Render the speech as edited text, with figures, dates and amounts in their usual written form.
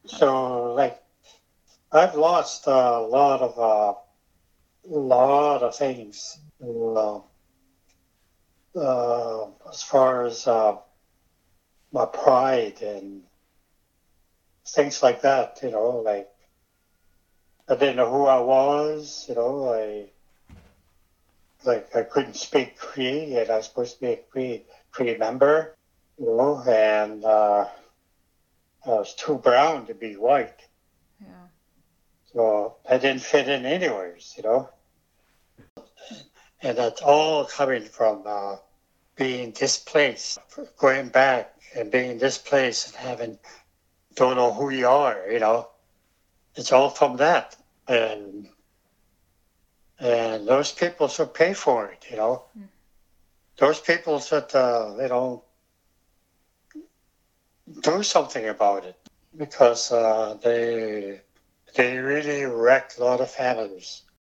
So, like, I've lost lot of things as far as my pride and things like that. Like I didn't know who I was. I couldn't speak Cree, and I was supposed to be a Cree member. And I was too brown to be white, Yeah. so I didn't fit in anywheres. And that's all coming from being displaced, going back and being displaced and having don't know who you are. It's all from that. And those people should pay for it. Mm. Those people should, do something about it because they really wreck a lot of families.